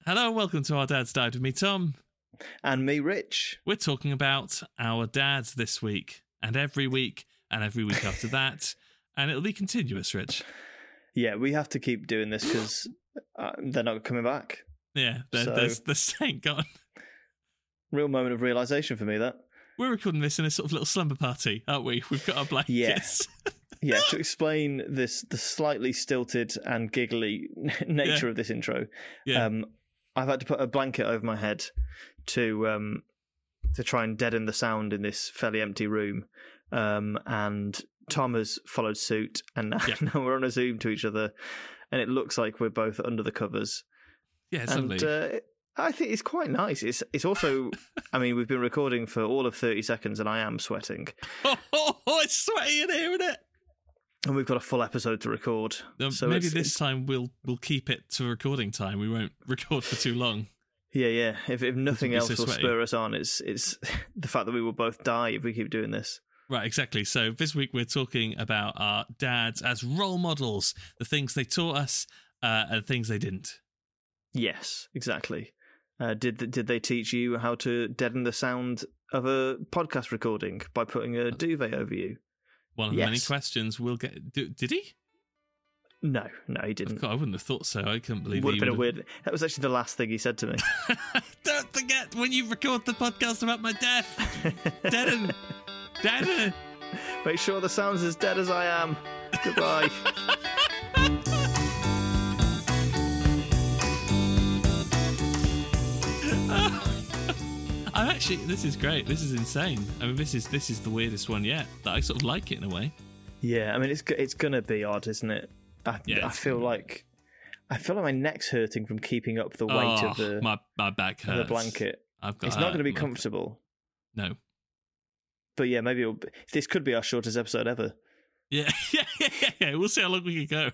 Hello, welcome to Our Dads Died with me, Tom. And me, Rich. We're talking about our dads this week, and every week after that, and it'll be continuous, Rich. Yeah, we have to keep doing this because they're not coming back. Yeah, they're staying gone. Real moment of realisation for me, that. We're recording this in a sort of little slumber party, aren't we? We've got our blankets. Yeah, to explain the slightly stilted and giggly nature of this intro, I've had to put a blanket over my head to try and deaden the sound in this fairly empty room. And Tom has followed suit, and now we're on a Zoom to each other, and it looks like we're both under the covers. Yeah, it's lovely. I think it's quite nice. It's also, I mean, we've been recording for all of 30 seconds, and I am sweating. It's sweaty in here, isn't it? And we've got a full episode to record. So maybe this time we'll keep it to recording time. We won't record for too long. Yeah. If nothing else will spur us on, it's the fact that we will both die if we keep doing this. Right, exactly. So this week we're talking about our dads as role models, the things they taught us and things they didn't. Yes, exactly. Did they teach you how to deaden the sound of a podcast recording by putting a duvet over you? One of the many questions we'll get. Did he? No, he didn't. God, I wouldn't have thought so. I couldn't believe would have been a weird. That was actually the last thing he said to me. Don't forget when you record the podcast about my death. Deaden. Make sure the sound's as dead as I am. Goodbye. This is great. This is insane. I mean, this is the weirdest one yet. That I sort of like it in a way. Yeah, I mean, it's gonna be odd, isn't it? I feel like my neck's hurting from keeping up the weight of the my back hurts. The blanket. It's not going to be comfortable. No. But yeah, maybe this could be our shortest episode ever. Yeah. We'll see how long we can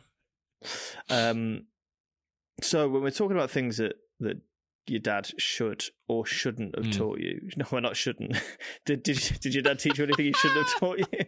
go. So when we're talking about things that your dad should or shouldn't have taught you. No, well, not shouldn't. Did your dad teach you anything he shouldn't have taught you?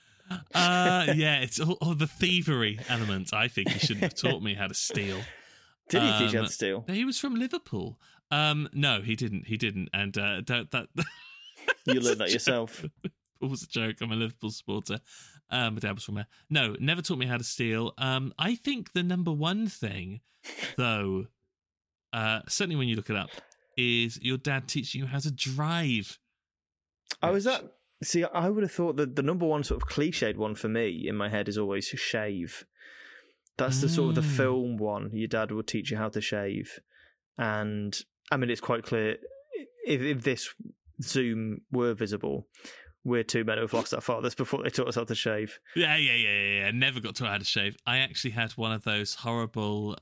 Yeah, it's all the thievery element. I think he shouldn't have taught me how to steal. Did he teach you how to steal? He was from Liverpool. No, he didn't. And that you learned that yourself. It was a joke. I'm a Liverpool supporter. My dad was from there. No, never taught me how to steal. I think the number one thing, though, certainly when you look it up, is your dad teaching you how to drive. Oh, is that? See, I would have thought that the number one sort of cliched one for me in my head is always shave. That's the sort of the film one. Your dad would teach you how to shave. And, I mean, it's quite clear, if this Zoom were visible, we're two men who've lost our fathers before they taught us how to shave. Yeah. Never got taught how to shave. I actually had one of those horrible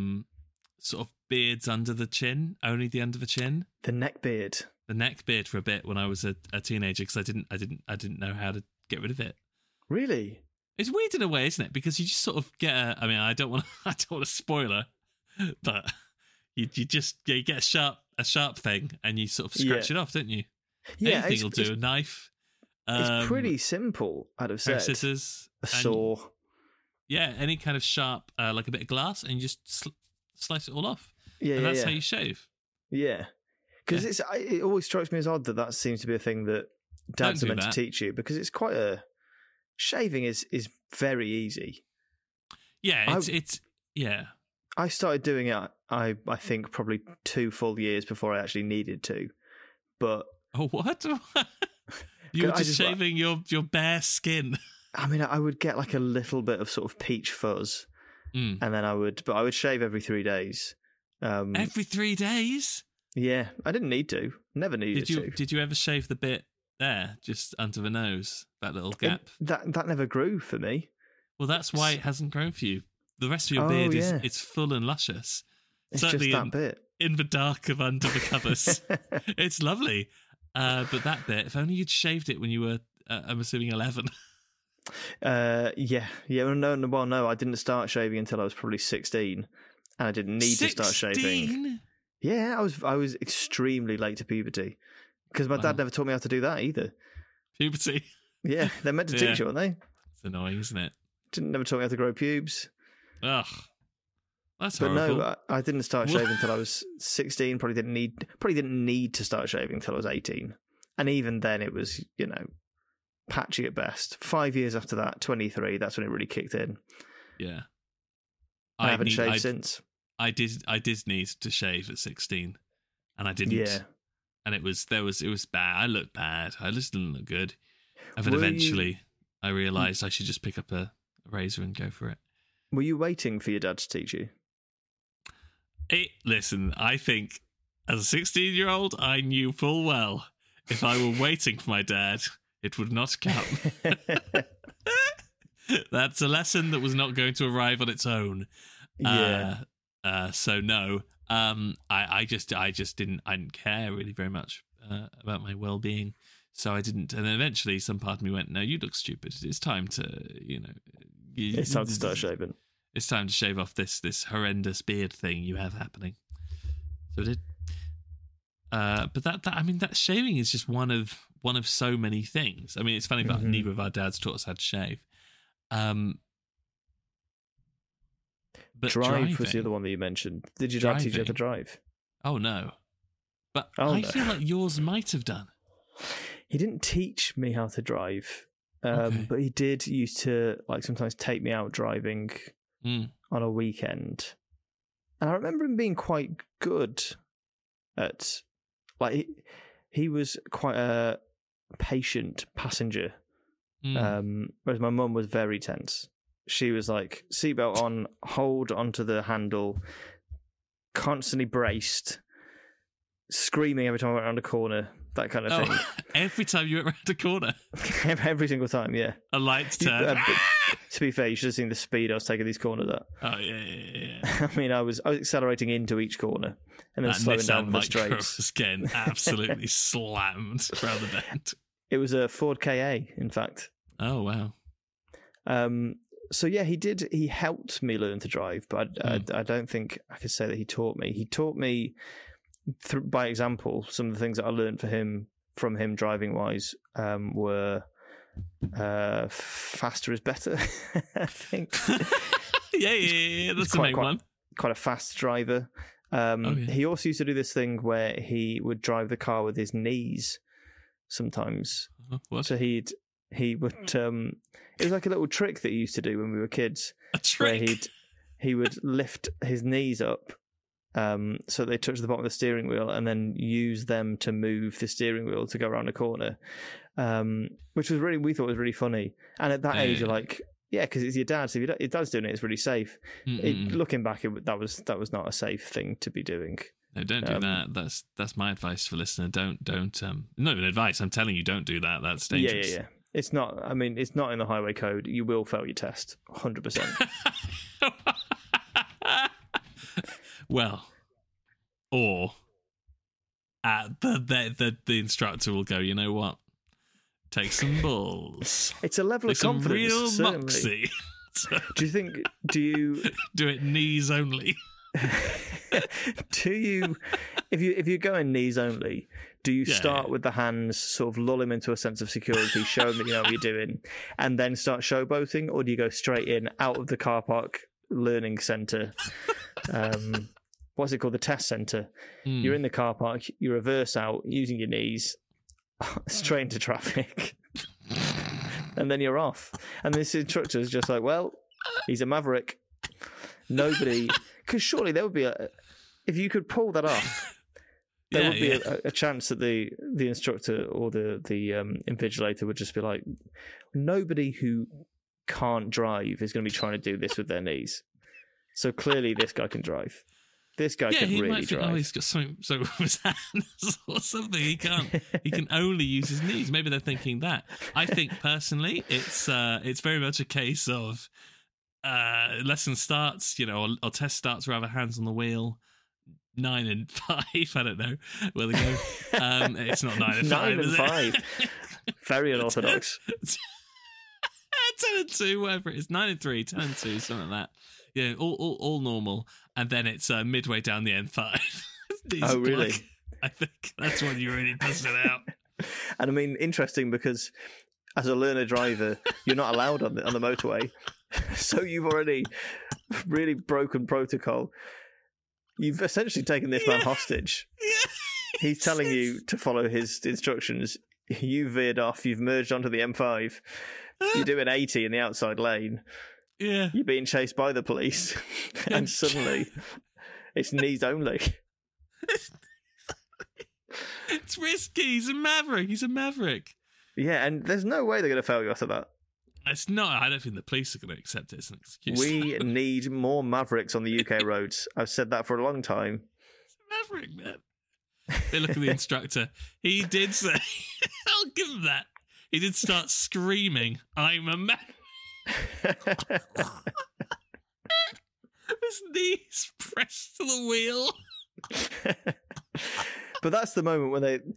sort of beards under the chin, only the under the chin. The neck beard. The neck beard for a bit when I was a teenager because I didn't know how to get rid of it. Really? It's weird in a way, isn't it? Because you just sort of get I mean, I don't want a spoiler, but you get a sharp thing and you sort of scratch it off, don't you? Yeah, anything will do. A knife. It's pretty simple, I'd have said. Scissors, a saw. Yeah, any kind of sharp, like a bit of glass, and you just slice it all off. Yeah, and that's how you shave. Yeah. Because it always strikes me as odd that seems to be a thing that dads are meant to teach you, because it's quite shaving is very easy. Yeah, it's yeah. I started doing it, I think, probably 2 full years before I actually needed to. But what? You were just shaving your bare skin. I mean, I would get like a little bit of sort of peach fuzz, and then I would shave every 3 days. Every 3 days? Yeah, I didn't need to. Never needed to. Did you ever shave the bit there, just under the nose, that little gap? That never grew for me. Well, that's why it hasn't grown for you. The rest of your beard is full and luscious. It's certainly just that bit. In the dark of under the covers. It's lovely. But that bit, if only you'd shaved it when you were, I'm assuming, 11. Yeah. Well, no, I didn't start shaving until I was probably 16, and I didn't need to start shaving. Yeah, I was extremely late to puberty because my dad never taught me how to do that either. Puberty? Yeah, they're meant to teach you, aren't they? It's annoying, isn't it? Never taught me how to grow pubes. Ugh. That's but horrible. no, I didn't start shaving until I was 16. Probably didn't need to start shaving until I was 18. And even then, it was, patchy at best. 5 years after that, 23, that's when it really kicked in. Yeah. I haven't shaved since. I did need to shave at 16, and I didn't. Yeah. And it was bad. I looked bad. I just didn't look good. And then eventually, I realised I should just pick up a razor and go for it. Were you waiting for your dad to teach you? Listen, I think as a 16-year-old, I knew full well if I were waiting for my dad, it would not come. That's a lesson that was not going to arrive on its own. Yeah. So no, I just didn't care really very much about my well-being. So I didn't. And then eventually some part of me went, no, you look stupid. It's time to, it's time to start shaving. It's time to shave off this horrendous beard thing you have happening. So I did. But that shaving is just one of so many things. I mean, it's funny, but neither of our dads taught us how to shave. But drive was the other one that you mentioned. Did your dad teach you how to drive? Oh no, but I feel like yours might have done. He didn't teach me how to drive, but he did used to sometimes take me out driving on a weekend, and I remember him being quite good at he was quite a patient passenger, whereas my mum was very tense. She was like, seatbelt on, hold onto the handle, constantly braced, screaming every time I went around a corner, that kind of thing. Every time you went around a corner? Every single time, yeah. A light's turned. To be fair, you should have seen the speed I was taking these corners at. Oh, yeah. I mean, I was accelerating into each corner and then slowing down the straights. Was getting absolutely slammed around the bend. It was a Ford KA, in fact. Oh, wow. So yeah, he helped me learn to drive, but I don't think I could say that he taught me. He taught me by example. Some of the things that I learned from him driving wise were faster is better. I think. yeah. That's the main one. Quite a fast driver. He also used to do this thing where he would drive the car with his knees sometimes. What? So he would it was like a little trick that he used to do when we were kids. A trick? Where he would lift his knees up so they touch the bottom of the steering wheel and then use them to move the steering wheel to go around a corner, which was we thought was really funny. And at that age, you're like, yeah, because it's your dad. So if your dad's doing it, it's really safe. Looking back, that was not a safe thing to be doing. No, don't do that. That's my advice for listener. Don't. Not even advice. I'm telling you, don't do that. That's dangerous. Yeah. It's not. I mean, it's not in the highway code. You will fail your test, 100%. Well, or the instructor will go, you know what? Take some balls. It's a level of confidence. Some real moxie. Do you do it knees only? Do you, if you're going knees only, do you start with the hands, sort of lull him into a sense of security, show him that you know what you're doing, and then start showboating, or do you go straight in, out of the car park learning centre? What's it called? The test centre. You're in the car park, you reverse out using your knees, straight into traffic, and then you're off. And this instructor is just like, well, he's a maverick. Nobody... Because surely there would be if you could pull that off, there would be a chance that the instructor or the invigilator would just be like, nobody who can't drive is going to be trying to do this with their knees. So clearly this guy can drive. This guy can really might drive. Think, he's got something with his hands or something. He can't. He can only use his knees. Maybe they're thinking that. I think personally, it's very much a case of. Lesson starts, or test starts, rather, hands on the wheel. 9 and 5. I don't know where they go. It's not 9 and 5. 9 and 5. Very unorthodox. 10 and 2, whatever it is. 9 and 3, 10 and 2, something like that. Yeah, all normal. And then it's midway down the N5. Oh, really? I think that's when you really bust it out. And I mean, interesting because as a learner driver, you're not allowed on the motorway. So you've already really broken protocol. You've essentially taken this man hostage. Yeah. He's telling you to follow his instructions. You veered off. You've merged onto the M5. You're doing 80 in the outside lane. Yeah. You're being chased by the police. And suddenly, it's knees only. It's risky. He's a maverick. Yeah, and there's no way they're going to fail you after that. It's not. I don't think the police are going to accept it as an excuse. We need more mavericks on the UK roads. I've said that for a long time. It's a maverick, man. They look at the instructor. He did say, I'll give him that. He did start screaming, I'm a man. His knees pressed to the wheel. But that's the moment when they,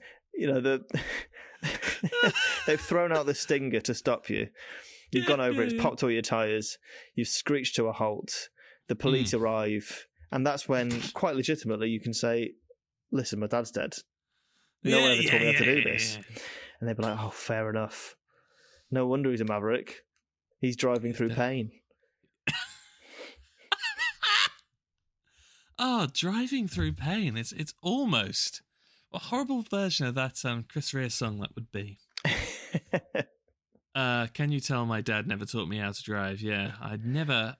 they've thrown out the stinger to stop you. You've gone over it, it's popped all your tyres, you've screeched to a halt, the police arrive, and that's when, quite legitimately, you can say, listen, my dad's dead. No one ever told me how to do this. And they'd be like, oh, fair enough. No wonder he's a maverick. He's driving through pain. Driving through pain. It's almost a horrible version of that Chris Rea song that would be. Can you tell my dad never taught me how to drive? Yeah, I'd never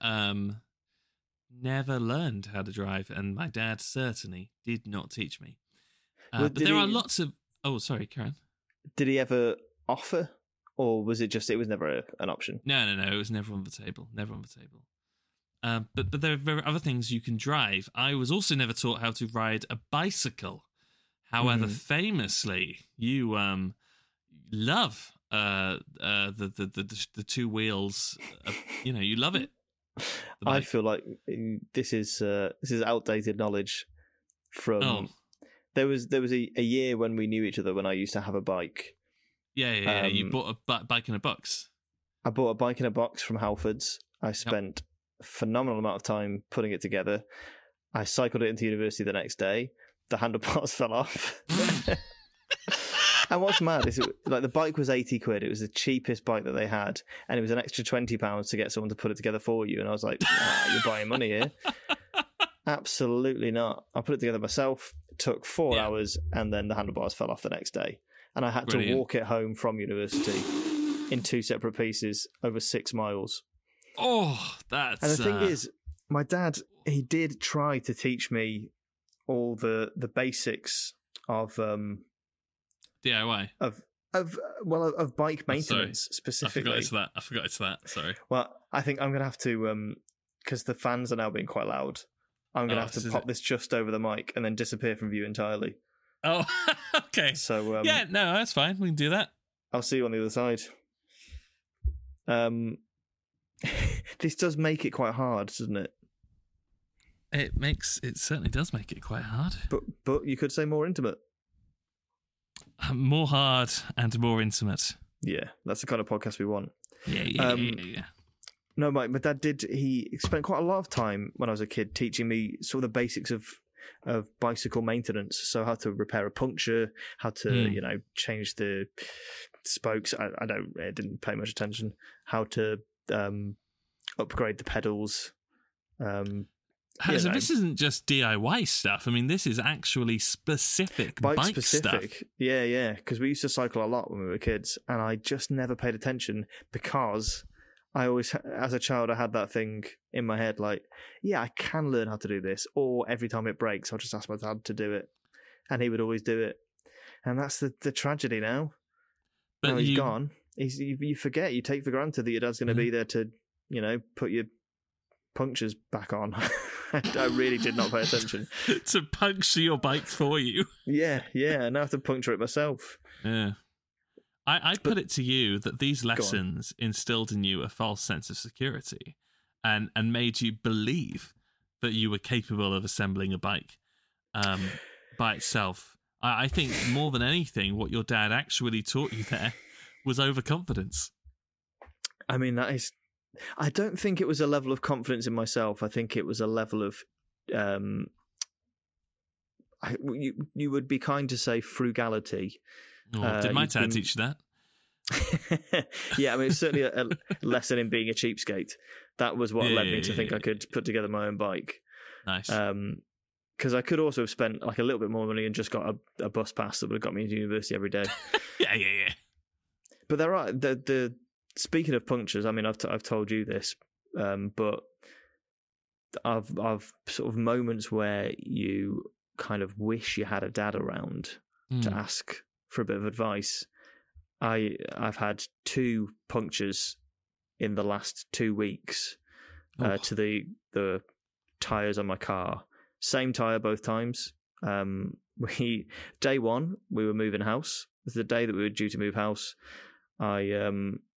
learned how to drive, and my dad certainly did not teach me. But there are lots of... Oh, sorry, Karen. Did he ever offer, or was it was never an option? No, it was never on the table. But there are other things you can drive. I was also never taught how to ride a bicycle. However, famously, you love the two wheels. You love it. I feel like this is outdated knowledge. From there was a year when we knew each other when I used to have a bike. Yeah. You bought a bike in a box. I bought a bike in a box from Halfords. I spent a phenomenal amount of time putting it together. I cycled it into university the next day. The handlebars fell off. And what's mad is the bike was 80 quid. It was the cheapest bike that they had. And it was an extra £20 to get someone to put it together for you. And I was like, you're buying money here. Absolutely not. I put it together myself. It took 4 hours. And then the handlebars fell off the next day. And I had to walk it home from university in 2 separate pieces over 6 miles. Oh, that's... And the thing is, my dad, he did try to teach me all the basics of DIY of bike maintenance specifically. I forgot it's that. Sorry. Well, I think I'm gonna have to because the fans are now being quite loud. I'm gonna have to pop this just over the mic and then disappear from view entirely. Oh, okay. So no, that's fine. We can do that. I'll see you on the other side. This does make it quite hard, doesn't it? It certainly does make it quite hard. But you could say more intimate. More hard and more intimate. Yeah, that's the kind of podcast we want. Yeah. No, my dad he spent quite a lot of time when I was a kid teaching me sort of the basics of bicycle maintenance. So how to repair a puncture, how to, change the spokes. I didn't pay much attention. How to upgrade the pedals. So this isn't just DIY stuff. I mean, this is actually specific bike specific stuff. Yeah. Because we used to cycle a lot when we were kids, and I just never paid attention because I always, as a child, I had that thing in my head like, I can learn how to do this, or every time it breaks, I'll just ask my dad to do it, and he would always do it. And that's the tragedy now. But now he's gone. You forget, you take for granted that your dad's going to be there to, put your punctures back on. I really did not pay attention. To puncture your bike for you. Yeah, and I have to puncture it myself. Yeah. I put it to you that these lessons instilled in you a false sense of security and made you believe that you were capable of assembling a bike by itself. I think more than anything, what your dad actually taught you there was overconfidence. I mean, I don't think it was a level of confidence in myself. I think it was a level of, you would be kind to say frugality. Did my dad teach you that? Yeah, I mean, it's certainly a lesson in being a cheapskate. That was what led me to think I could put together my own bike. Nice. Because I could also have spent like a little bit more money and just got a bus pass that would have got me to university every day. Yeah. But there are the speaking of punctures. I mean, I've told you this, but I've sort of moments where you kind of wish you had a dad around to ask for a bit of advice. I've had 2 punctures in the last 2 weeks to the tires on my car. Same tire both times. Day one we were moving house. It was the day that we were due to move house. I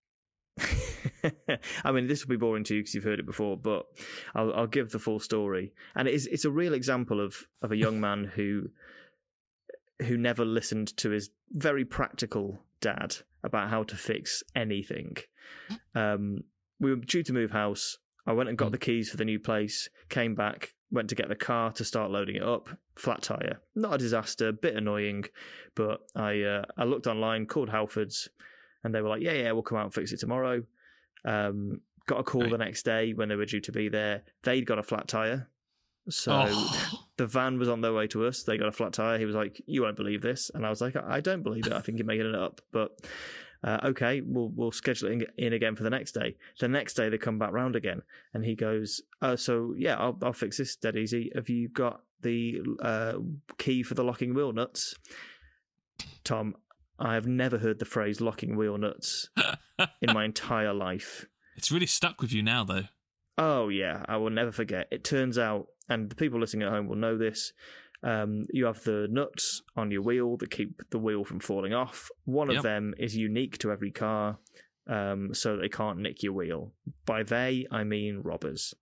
mean, this will be boring to you because you've heard it before, but I'll give the full story. And it's a real example of a young man who never listened to his very practical dad about how to fix anything. We were due to move house. I went and got the keys for the new place, came back, went to get the car to start loading it up. Flat tyre. Not a disaster, bit annoying, but I looked online, called Halfords, and they were like, yeah, we'll come out and fix it tomorrow. Got a call the next day when they were due to be there. They'd got a flat tyre. So the van was on their way to us. They got a flat tyre. He was like, you won't believe this. And I was like, I don't believe it. I think you're making it up. But okay, we'll schedule it in again for the next day. The next day they come back round again. And he goes, so yeah, I'll fix this dead easy. Have you got the key for the locking wheel nuts? Tom, I have never heard the phrase locking wheel nuts in my entire life. It's really stuck with you now, though. Oh, yeah, I will never forget. It turns out, and the people listening at home will know this, you have the nuts on your wheel that keep the wheel from falling off. One of them is unique to every car, so they can't nick your wheel. By they, I mean robbers.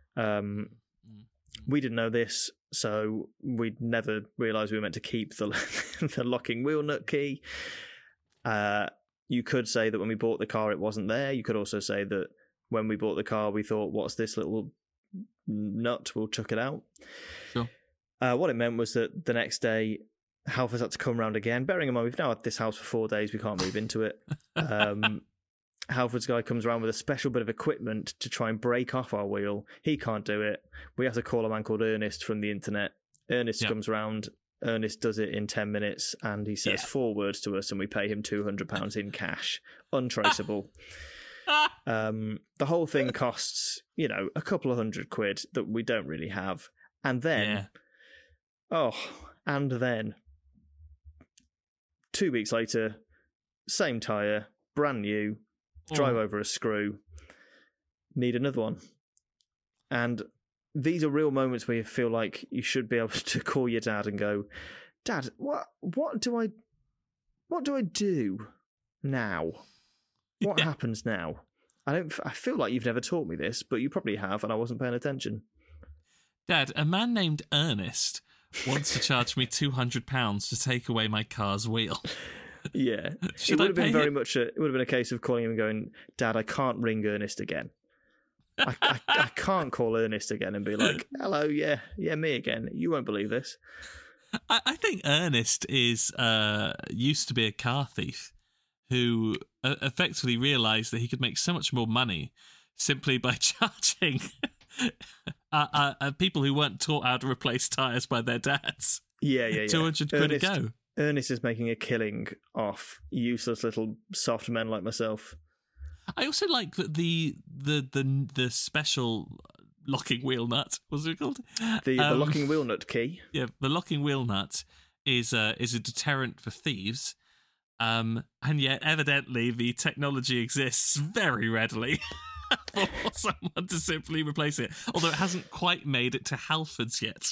We didn't know this, so we'd never realised we were meant to keep the locking wheel nut key. You could say that when we bought the car, it wasn't there. You could also say that when we bought the car, we thought, what's this little nut? We'll chuck it out. Sure. What it meant was that the next day, Halfords had to come round again. Bearing in mind, we've now had this house for 4 days. We can't move into it. Halfords guy comes around with a special bit of equipment to try and break off our wheel. He can't do it. We have to call a man called Ernest from the internet. Ernest comes round. Ernest does it in 10 minutes, and he says 4 words to us, and we pay him £200 in cash. Untraceable. The whole thing costs, a couple of £100 that we don't really have. And then, 2 weeks later, same tyre, brand new, drive over a screw, need another one. And these are real moments where you feel like you should be able to call your dad and go, Dad, what do I do now? What happens now? I feel like you've never taught me this, but you probably have, and I wasn't paying attention. Dad, a man named Ernest wants to charge me £200 to take away my car's wheel. Yeah. It would have been very much it would have been a case of calling him and going, Dad, I can't ring Ernest again. I can't call Ernest again and be like, hello, yeah, me again. You won't believe this. I think Ernest is used to be a car thief who effectively realised that he could make so much more money simply by charging people who weren't taught how to replace tyres by their dads. Yeah. £200 a go. Ernest is making a killing off useless little soft men like myself. I also like that the special locking wheel nut. What's it called? The locking wheel nut key. Yeah, the locking wheel nut is a deterrent for thieves, and yet evidently the technology exists very readily for someone to simply replace it. Although it hasn't quite made it to Halfords yet.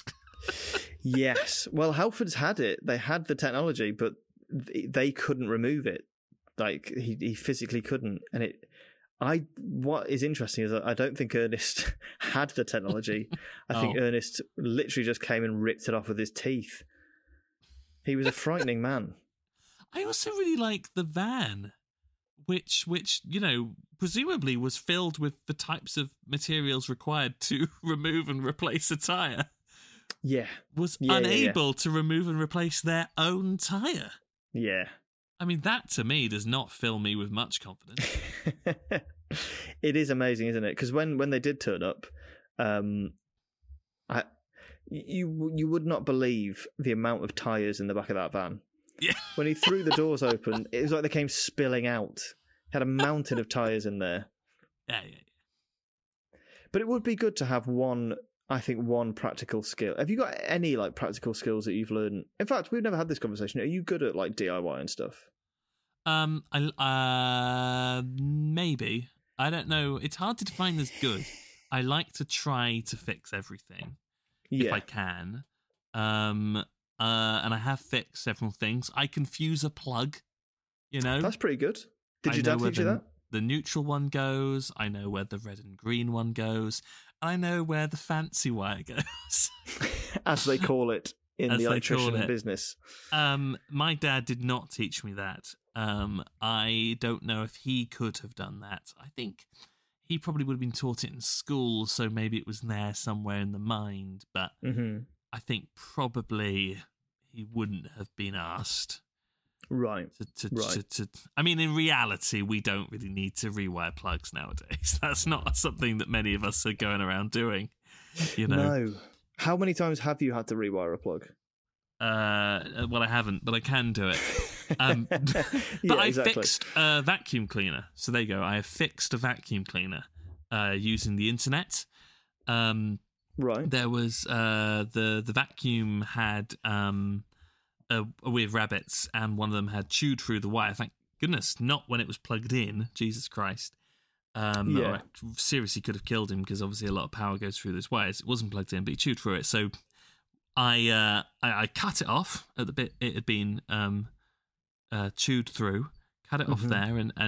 Yes, well, Halfords had it. They had the technology, but they couldn't remove it. Like he physically couldn't, and what is interesting is that I don't think Ernest had the technology. I think Ernest literally just came and ripped it off with his teeth. He was a frightening man. I also really like the van, which presumably was filled with the types of materials required to remove and replace a tyre. Yeah, was unable to remove and replace their own tyre. Yeah. I mean, that to me does not fill me with much confidence. It is amazing, isn't it? Because when they did turn up, you would not believe the amount of tyres in the back of that van. Yeah. When he threw the doors open, it was like they came spilling out. Had a mountain of tyres in there. Yeah. But it would be good to have one practical skill. Have you got any like practical skills that you've learned? In fact, we've never had this conversation. Are you good at like DIY and stuff? Maybe. I don't know. It's hard to define as good. I like to try to fix everything if I can. And I have fixed several things. I can fuse a plug, That's pretty good. Did your dad teach you that? The neutral one goes. I know where the red and green one goes. I know where the fancy wire goes. As they call it in the electrician business. My dad did not teach me that. I don't know if he could have done that. I think he probably would have been taught it in school, so maybe it was there somewhere in the mind. But I think probably he wouldn't have been asked. Right. I mean, in reality, we don't really need to rewire plugs nowadays. That's not something that many of us are going around doing. No. How many times have you had to rewire a plug? Well, I haven't, but I can do it. But I fixed a vacuum cleaner. So there you go. I have fixed a vacuum cleaner using the internet. Right. There was the vacuum had a weird rabbits, and one of them had chewed through the wire. Thank goodness, not when it was plugged in. Jesus Christ. Or it seriously could have killed him, because obviously a lot of power goes through those wires. It wasn't plugged in, but he chewed through it. So I cut it off at the bit it had been chewed through, cut it off there, and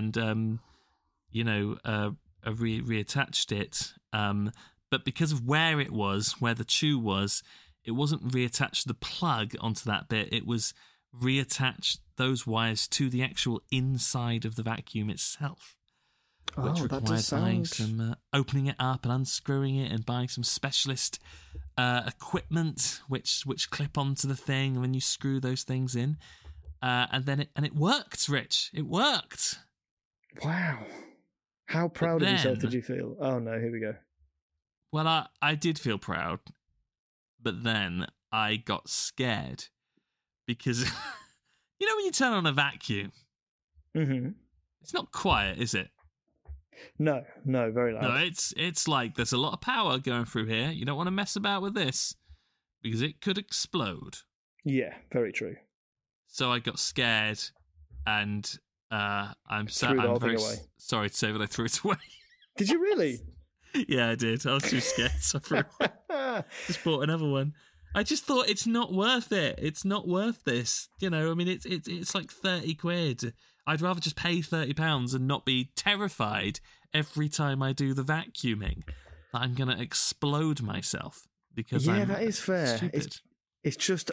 reattached it. But because of where it was, where the chew was, it wasn't reattached the plug onto that bit. It was reattached those wires to the actual inside of the vacuum itself. Which required buying some opening it up and unscrewing it, and buying some specialist equipment which clip onto the thing when you screw those things in, and it worked, Rich. It worked. Wow! How proud of yourself did you feel? Oh no, here we go. Well, I did feel proud, but then I got scared because when you turn on a vacuum, it's not quiet, is it? No, very loud. No, it's like there's a lot of power going through here. You don't want to mess about with this because it could explode. Yeah, very true. So I got scared, and I'm very sorry to say, but I threw it away. Did you really? Yeah, I did. I was too scared, so I threw it away. Just bought another one. I just thought it's not worth it. It's not worth this. I mean, it's like 30 quid. I'd rather just pay £30 and not be terrified every time I do the vacuuming that I'm going to explode myself because that is fair. Stupid. It's just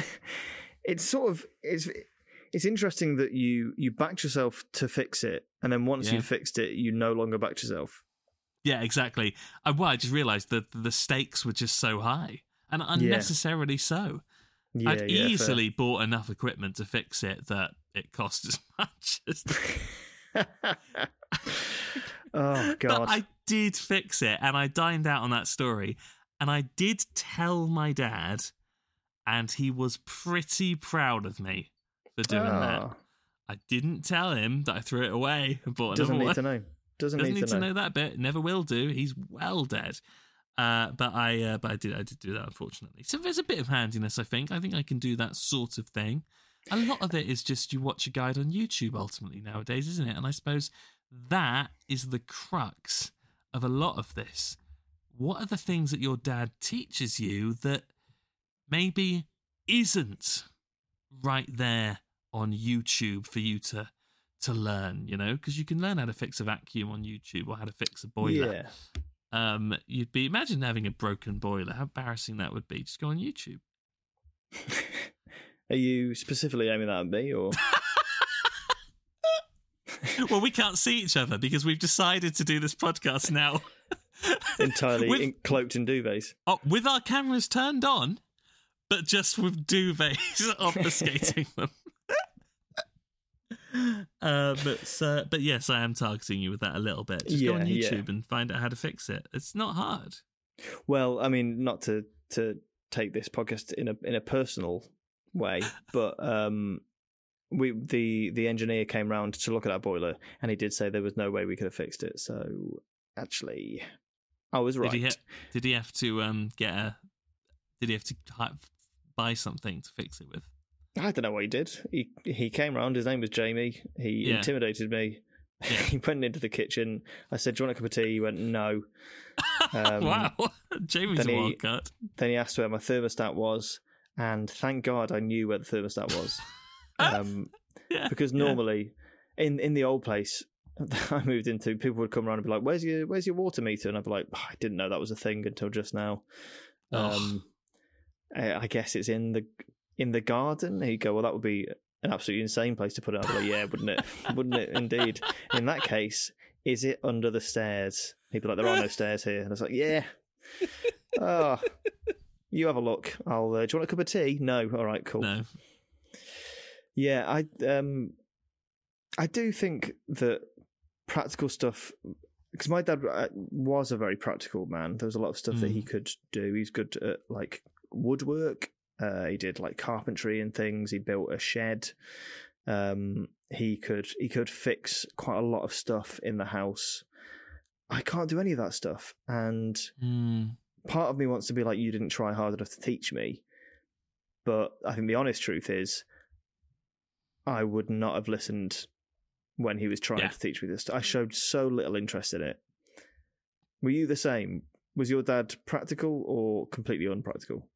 it's interesting that you backed yourself to fix it, and then once you fixed it, you no longer backed yourself. Yeah, exactly. I just realised that the stakes were just so high, and unnecessarily so. Yeah, I'd easily bought enough equipment to fix it that it cost as much as Oh, God. But I did fix it, and I dined out on that story, and I did tell my dad, and he was pretty proud of me for doing that. I didn't tell him that I threw it away and bought another one. Doesn't need to know. Doesn't need to know that bit. Never will do. He's well dead. But I did do that, unfortunately. So there's a bit of handiness, I think. I think I can do that sort of thing. A lot of it is just you watch a guide on YouTube, ultimately, nowadays, isn't it? And I suppose that is the crux of a lot of this. What are the things that your dad teaches you that maybe isn't right there on YouTube for you to learn, because you can learn how to fix a vacuum on YouTube or how to fix a boiler. Yeah. Imagine having a broken boiler. How embarrassing that would be. Just go on YouTube. Are you specifically aiming that at me, or? Well, we can't see each other because we've decided to do this podcast now. Entirely cloaked in duvets. Oh, with our cameras turned on, but just with duvets obfuscating them. But yes, I am targeting you with that a little bit. Just go on YouTube and find out how to fix it. It's not hard. Well, I mean, not to take this podcast in a personal way, but the engineer came round to look at that boiler, and he did say there was no way we could have fixed it. So actually, I was right. Did he have to buy something to fix it with? I don't know what he did. He came round. His name was Jamie. He intimidated me. Yeah. He went into the kitchen. I said, "Do you want a cup of tea?" He went, "No." Wow, Jamie's a wild cut. Then he asked where my thermostat was, and thank God I knew where the thermostat was. Because normally, in the old place that I moved into, people would come around and be like, "Where's your water meter?" And I'd be like, I didn't know that was a thing until just now. I guess it's in the garden. He'd go, "Well, that would be an absolutely insane place to put it." I'd be like, "Yeah, wouldn't it? Wouldn't it indeed? In that case, is it under the stairs?" He'd be like, "There are no stairs here." And I was like, "Yeah." Oh, you have a look. I'll. Do you want a cup of tea? No. All right, cool. No. Yeah, I do think that practical stuff, because my dad was a very practical man. There was a lot of stuff that he could do. He's good at like woodwork. He did like carpentry and things. He built a shed. He could fix quite a lot of stuff in the house. I can't do any of that stuff, and part of me wants to be like, you didn't try hard enough to teach me. But I think the honest truth is, I would not have listened when he was trying to teach me this. I showed so little interest in it. Were you the same? Was your dad practical or completely unpractical?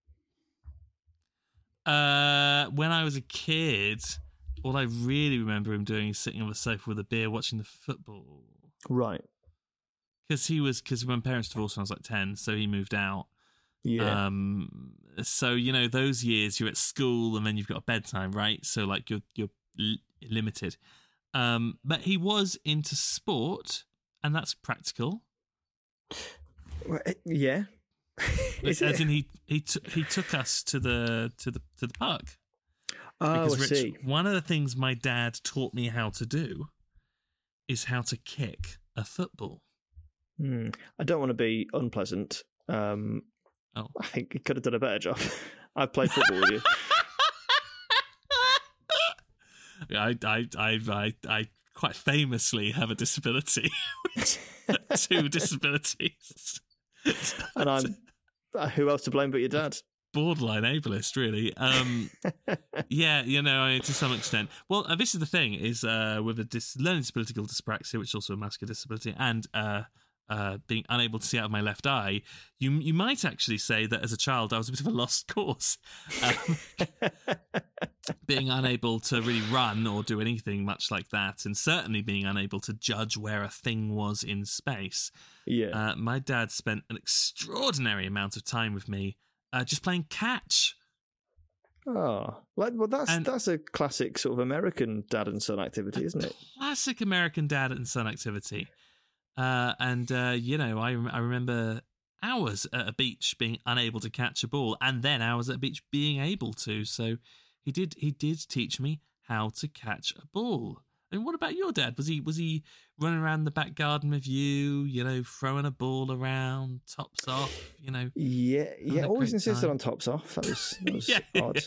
When I was a kid, all I really remember him doing is sitting on the sofa with a beer watching the football. Right. Because my parents divorced when I was like 10, so he moved out. Yeah. So, those years you're at school and then you've got a bedtime, right? So like you're limited. But he was into sport, and that's practical. Well, yeah. As in he took us to the park. Oh, because I see. One of the things my dad taught me how to do is how to kick a football. I don't want to be unpleasant. I think he could have done a better job. I've played football with you. I quite famously have a disability, two disabilities, and who else to blame but your dad? Borderline ableist, really. To some extent. Well, this is the thing: is with a learning disability called dyspraxia, which is also a muscular disability, and being unable to see out of my left eye, you might actually say that as a child I was a bit of a lost cause. Being unable to really run or do anything much like that, and certainly being unable to judge where a thing was in space. Yeah. My dad spent an extraordinary amount of time with me just playing catch. Oh, that's a classic sort of American dad and son activity, isn't it? Classic American dad and son activity. I remember hours at a beach being unable to catch a ball, and then hours at a beach being able to. So he did teach me how to catch a ball. And what about your dad? Was he running around the back garden with you? Throwing a ball around, tops off. Yeah. Always insisted on tops off. That was odd.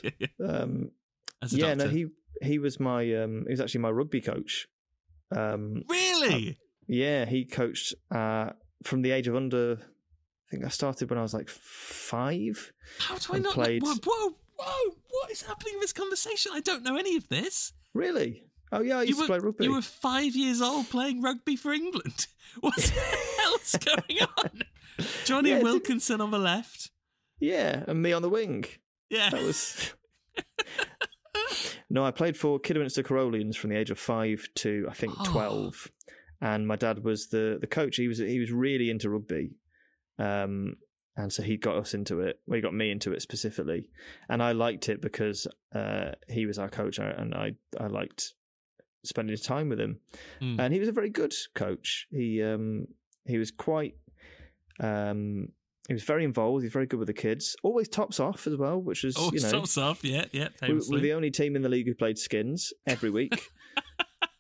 He was my he was actually my rugby coach. Really? Yeah, he coached from the age of under. I think I started when I was like 5. How do I not? Whoa! What is happening in this conversation? I don't know any of this. Really? Oh yeah, I used to play rugby. You were 5 years old playing rugby for England. What the hell's going on? Johnny Wilkinson on the left. Yeah, and me on the wing. Yeah, that was. No, I played for Kidderminster Carolians from the age of 5 to I think 12. And my dad was the coach. He was really into rugby, and so he got us into it. Well, he got me into it specifically, and I liked it because he was our coach, and I liked spending time with him. And he was a very good coach. He was quite. He was very involved. He was very good with the kids. Always tops off as well, which was tops off. Yeah. We're the only team in the league who played skins every week.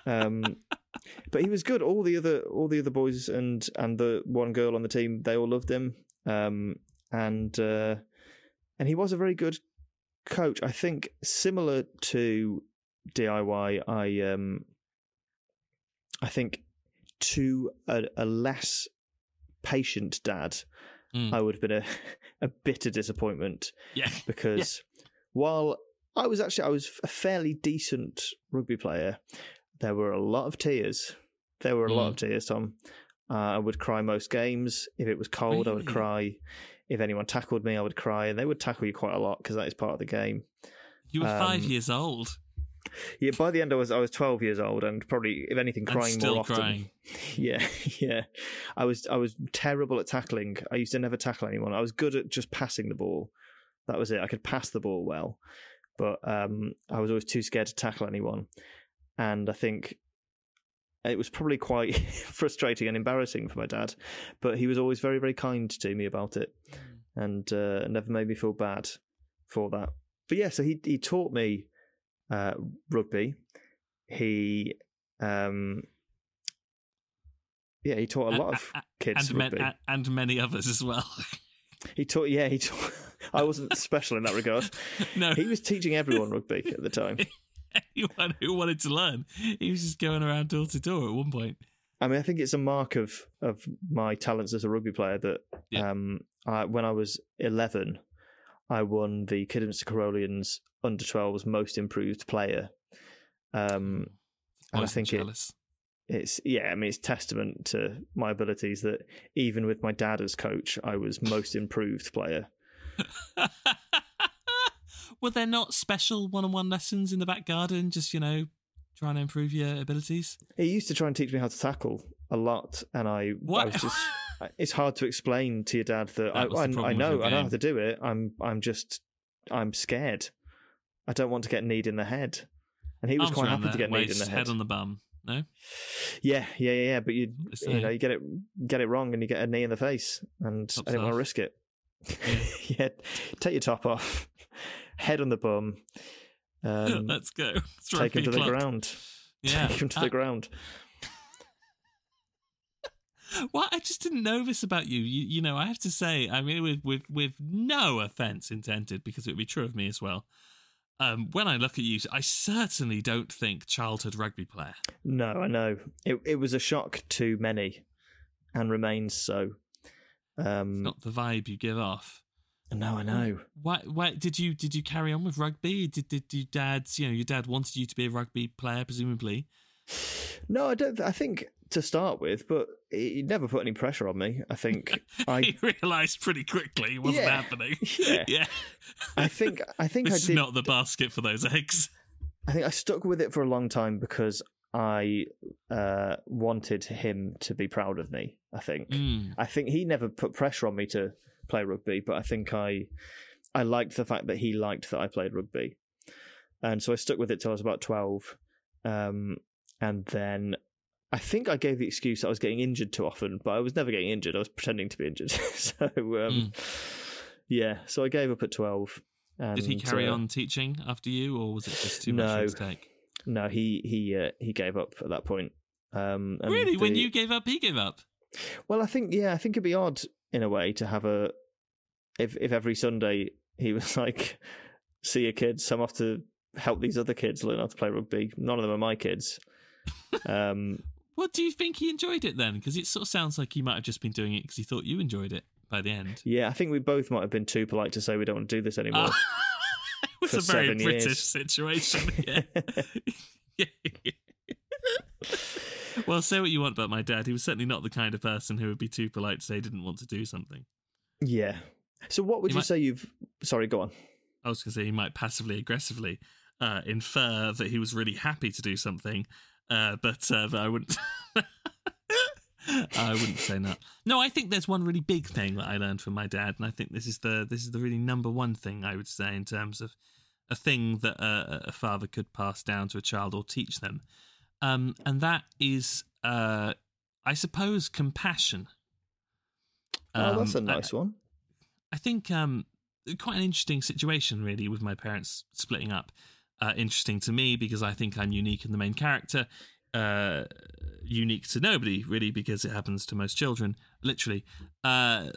But he was good. All the other boys and the one girl on the team, they all loved him. And he was a very good coach. I think similar to DIY, I think to a less patient dad, I would have been a bitter disappointment. Yeah. Because while I was a fairly decent rugby player, there were a lot of tears. There were a lot of tears, Tom. I would cry most games. If it was cold, I would cry. If anyone tackled me, I would cry. And they would tackle you quite a lot because that is part of the game. You were 5 years old. Yeah, by the end I was 12 years old and probably, if anything, crying more often. Crying. Yeah. I was terrible at tackling. I used to never tackle anyone. I was good at just passing the ball. That was it. I could pass the ball well, but I was always too scared to tackle anyone. And I think it was probably quite frustrating and embarrassing for my dad, but he was always very, very kind to me about it, and never made me feel bad for that. But yeah, so he taught me rugby. He taught a lot of kids rugby. And many others as well. He taught. I wasn't special in that regard. No, he was teaching everyone rugby at the time. Anyone who wanted to learn, he was just going around door to door at one point. I mean, I think it's a mark of my talents as a rugby player that when I was 11, I won the Kidderminster Carolians under-12s most improved player. And I think it's testament to my abilities that even with my dad as coach, I was most improved player. Were there not special one-on-one lessons in the back garden, just, trying to improve your abilities? He used to try and teach me how to tackle a lot, and I was just... It's hard to explain to your dad that I know how to do it. I'm scared. I don't want to get kneed in the head. And he was quite happy to get kneed in the head. Head on the bum, no? Yeah. But you get it wrong and you get a knee in the face, and I didn't want to risk it. Yeah, take your top off, head on the bum. Let's go. Take him to the ground. Yeah, take him to the ground. Well, I just didn't know this about you. You know, I have to say, I mean, with no offence intended, because it would be true of me as well. When I look at you, I certainly don't think childhood rugby player. No, I know. It was a shock to many, and remains so. Not the vibe you give off. No, I know. Why did you carry on with rugby? Did your dad wanted you to be a rugby player, presumably? No, I don't. I think to start with, but he never put any pressure on me. I think he realised pretty quickly it wasn't happening. Yeah. I think this is not the basket for those eggs. I think I stuck with it for a long time because I wanted him to be proud of me. I think he never put pressure on me to play rugby, but I think I liked the fact that he liked that I played rugby, and so I stuck with it till I was about 12, and then I think I gave the excuse that I was getting injured too often, but I was never getting injured. I was pretending to be injured. So so I gave up at 12. And, did he carry on teaching after you, or was it just too much to take? No, he gave up at that point. Really? When you gave up, he gave up? Well, I think it'd be odd in a way to have if every Sunday he was like, "See you kids, I'm off to help these other kids learn how to play rugby. None of them are my kids." Well, do you think he enjoyed it then? Because it sort of sounds like he might have just been doing it because he thought you enjoyed it by the end. Yeah, I think we both might have been too polite to say we don't want to do this anymore. It was a very British situation. Yeah. Well, say what you want about my dad. He was certainly not the kind of person who would be too polite to say he didn't want to do something. Yeah. So what would you say you've... Sorry, go on. I was going to say he might passively aggressively infer that he was really happy to do something, but I wouldn't... I wouldn't say that. No, I think there's one really big thing that I learned from my dad, and I think this is the really number one thing I would say in terms of a thing that a father could pass down to a child or teach them, and that is, I suppose, compassion. That's a nice one. I think quite an interesting situation, really, with my parents splitting up. Interesting to me because I think I'm unique in the main character. unique to nobody, really, because it happens to most children, literally. But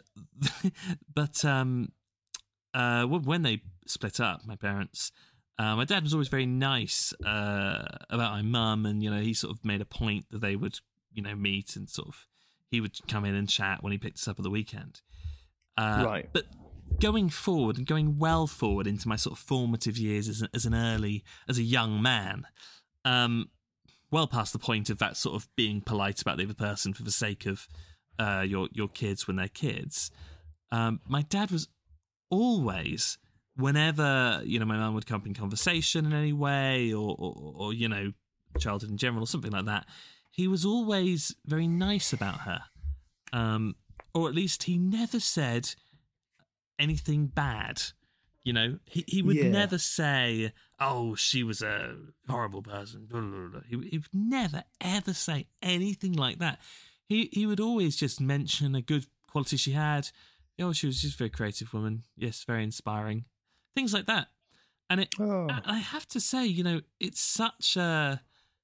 when they split up, my parents, my dad was always very nice about my mum, and he sort of made a point that they would meet, and sort of he would come in and chat when he picked us up at the weekend. Right. But going forward and going well forward into my sort of formative years as a young man, well past the point of that sort of being polite about the other person for the sake of your kids when they're kids, my dad was always, whenever my mum would come up in conversation in any way, or childhood in general or something like that, he was always very nice about her, or at least he never said anything bad. He would never say, "Oh, she was a horrible person." Blah, blah, blah. He would never ever say anything like that. He would always just mention a good quality she had. Oh, she was just a very creative woman. Yes, very inspiring. Things like that. And I have to say, it's such a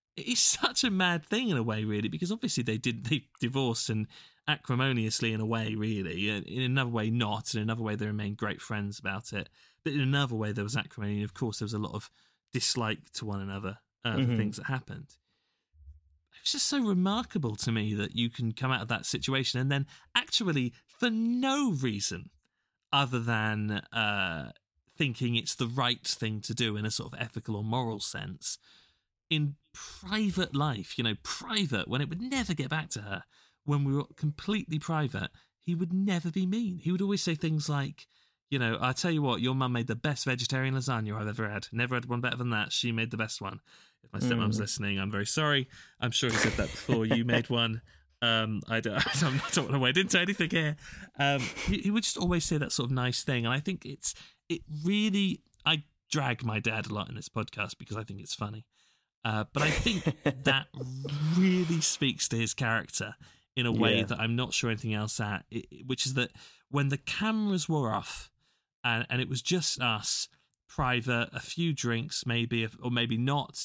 mad thing in a way, really, because obviously they divorced, and acrimoniously in a way, really. In another way, not. In another way, they remained great friends about it. But in another way, there was acrimony. And of course, there was a lot of dislike to one another for things that happened. It's just so remarkable to me that you can come out of that situation and then actually, for no reason other than thinking it's the right thing to do in a sort of ethical or moral sense, in private life, private, when it would never get back to her, when we were completely private, he would never be mean. He would always say things like, I tell you what, your mum made the best vegetarian lasagna I've ever had. Never had one better than that. She made the best one. If my stepmom's listening, I'm very sorry. I'm sure he said that before you made one. I don't want to wade into anything here. He would just always say that sort of nice thing. And I think I drag my dad a lot in this podcast because I think it's funny. But I think that really speaks to his character in a way that I'm not sure anything else which is that when the cameras were off and it was just us, private, a few drinks maybe, or maybe not,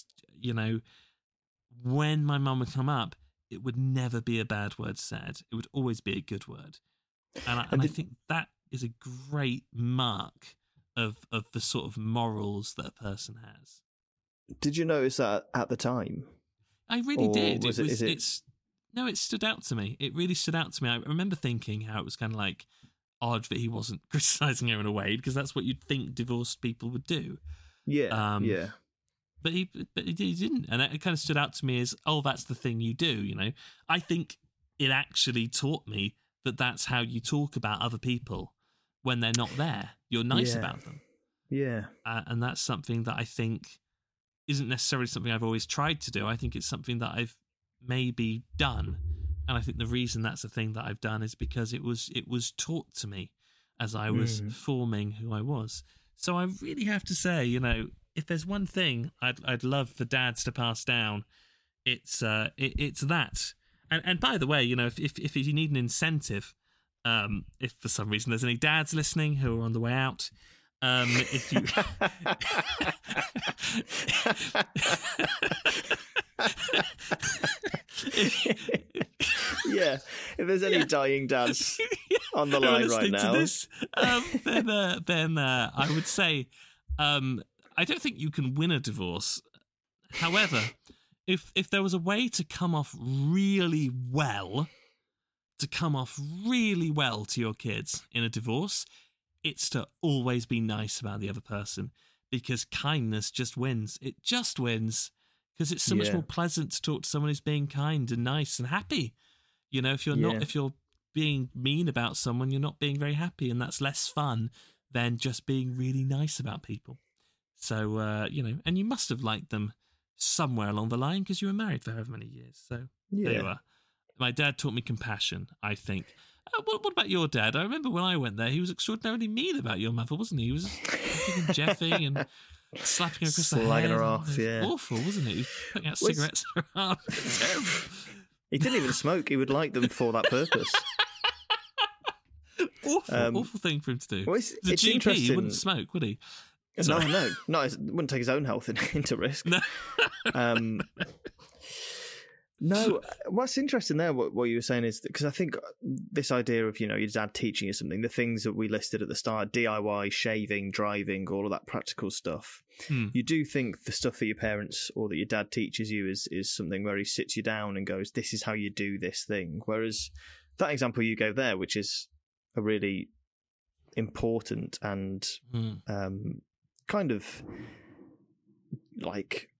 when my mum would come up, it would never be a bad word said. It would always be a good word. And I think that is a great mark of the sort of morals that a person has. Did you notice that at the time? I really did. It stood out to me. It really stood out to me. I remember thinking how it was kind of like odd that he wasn't criticising her in a way, because that's what you'd think divorced people would do. Yeah, yeah. But he didn't, and it kind of stood out to me as, oh, that's the thing you do. I think it actually taught me that that's how you talk about other people when they're not there. You're nice about them. Yeah, and that's something that I think isn't necessarily something I've always tried to do. I think it's something that I've maybe done. And I think the reason that's a thing that I've done is because it was taught to me as I was forming who I was. So I really have to say, if there's one thing I'd love for dads to pass down, it's that. And by the way, if you need an incentive, if for some reason there's any dads listening who are on the way out, if you if there's any dying dads on the line right now, to this, then I would say I don't think you can win a divorce. However, if there was a way to come off really well to your kids in a divorce, it's to always be nice about the other person, because kindness just wins. It just wins because it's so much more pleasant to talk to someone who's being kind and nice and happy. If you're being mean about someone, you're not being very happy, and that's less fun than just being really nice about people. So, and you must have liked them somewhere along the line because you were married for however many years. So there you are. My dad taught me compassion, I think. What about your dad? I remember when I went there, he was extraordinarily mean about your mother, wasn't he? He was jeffing and slapping her across the head. Slagging her off, awful, wasn't it? He was putting out cigarettes in her arm. Terrible. He didn't even smoke. He would light them for that purpose. Awful thing for him to do. Well, it's GP, interesting. He wouldn't smoke, would he? No. Wouldn't take his own health into risk. No. No, what's interesting there, what you were saying is, because I think this idea of, your dad teaching you something, the things that we listed at the start, DIY, shaving, driving, all of that practical stuff, you do think the stuff that your parents or that your dad teaches you is something where he sits you down and goes, this is how you do this thing. Whereas that example you gave there, which is a really important and kind of like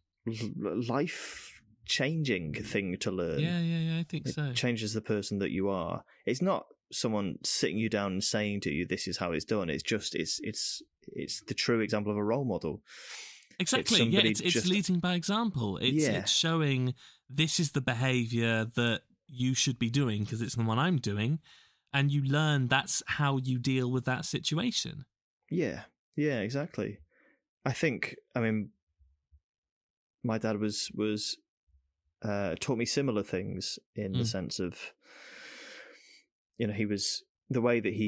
life-changing thing to learn. Yeah, I think so. It changes the person that you are. It's not someone sitting you down and saying to you, "This is how it's done." It's just it's the true example of a role model. Exactly. It's leading by example. It's showing this is the behaviour that you should be doing because it's the one I'm doing, and you learn that's how you deal with that situation. Yeah, exactly. I mean, my dad was taught me similar things in the sense of, he was the way that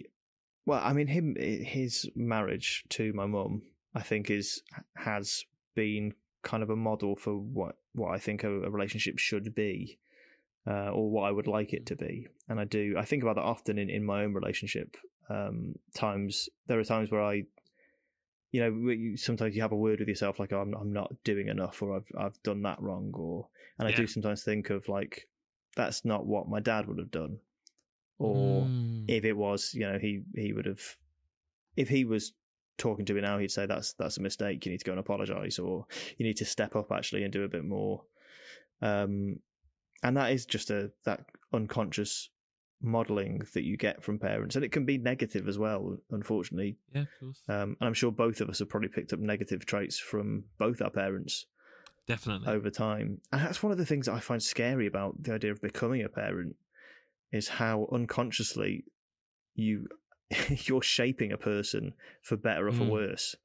his marriage to my mum, I think has been kind of a model for what I think a relationship should be, or what I would like it to be. And I think about that often in my own relationship. There are times where sometimes you have a word with yourself like, oh, I'm not doing enough, or I've done that wrong, I do sometimes think of like, that's not what my dad would have done, or if it was, he would have, if he was talking to me now, he'd say that's a mistake. You need to go and apologise, or you need to step up actually and do a bit more. And that is just that unconscious modelling that you get from parents, and it can be negative as well, unfortunately. Yeah, of course. And I'm sure both of us have probably picked up negative traits from both our parents, definitely, over time. And that's one of the things that I find scary about the idea of becoming a parent, is how unconsciously you're shaping a person for better or for worse.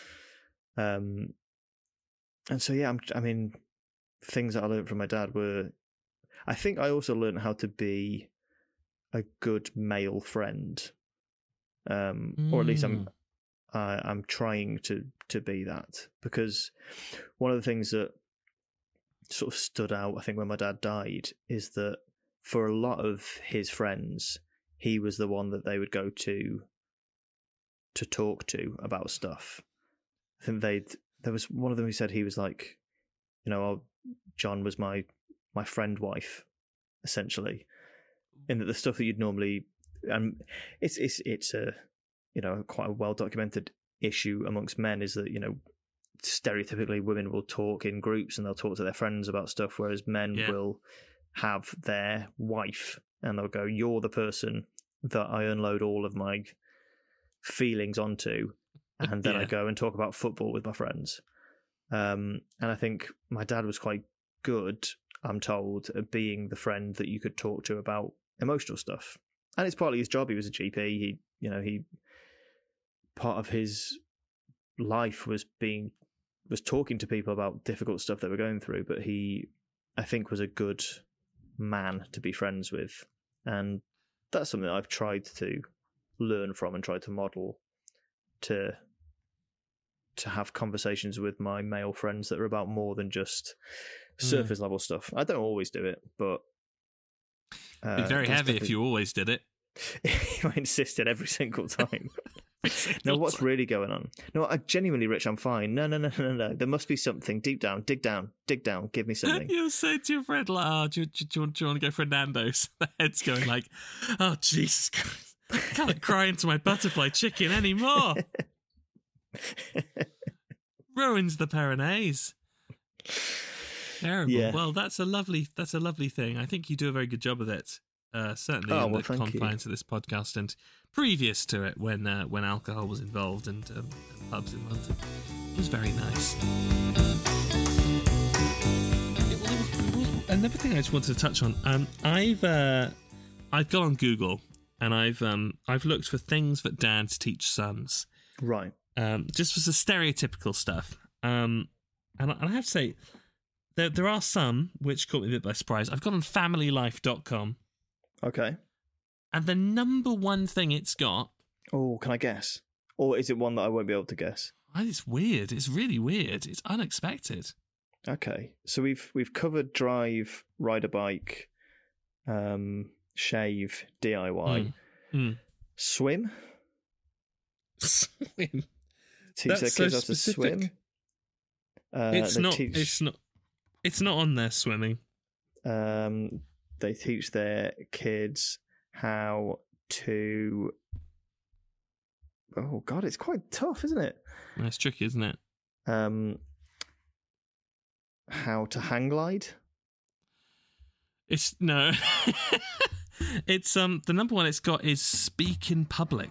And so I mean, things that I learned from my dad were, I think I also learned how to be a good male friend, or at least I'm trying to be that, because one of the things that sort of stood out, I think, when my dad died, is that for a lot of his friends, he was the one that they would go to talk to about stuff. I think there was one of them who said he was like, John was my friend wife, essentially. In that the stuff that you'd normally, and it's a quite a well documented issue amongst men, is that stereotypically women will talk in groups and they'll talk to their friends about stuff, whereas men will have their wife and they'll go, "You're the person that I unload all of my feelings onto, and then I go and talk about football with my friends." And I think my dad was quite good, I'm told, at being the friend that you could talk to about emotional stuff. And it's partly his job. He was a GP. He part of his life was talking to people about difficult stuff that we're going through, but he, I think, was a good man to be friends with. And that's something that I've tried to learn from and tried to model, to have conversations with my male friends that are about more than just surface level stuff. I don't always do it, but it'd be very heavy if you always did it. I insisted every single time. No, what's really going on? No, I genuinely, Rich, I'm fine. No. There must be something deep down. Dig down. Give me something. You'll say to your friend, like, "Oh, do you want to go for Nando's?" The head's going like, "Oh, Jesus Christ. I can't cry into my butterfly chicken anymore." Ruins the Pyrenees. Terrible. Yeah. Well, that's a lovely thing. I think you do a very good job of it. Certainly in the confines of this podcast and previous to it, when alcohol was involved and pubs in London. It was very nice. Another thing I just wanted to touch on. I've gone on Google and I've looked for things that dads teach sons. Right. Just for the stereotypical stuff. And I have to say, there are some which caught me a bit by surprise. I've gone on familylife.com. Okay. And the number one thing it's got... Oh, can I guess? Or is it one that I won't be able to guess? It's weird. It's really weird. It's unexpected. Okay, so we've covered drive, ride a bike, shave, DIY, swim. Swim. Teach their kids how to swim. It's not. It's not on there. Swimming. They teach their kids how to. Oh God, it's quite tough, isn't it? It's tricky, isn't it? How to hang glide. It's no. It's the number one it's got is speak in public.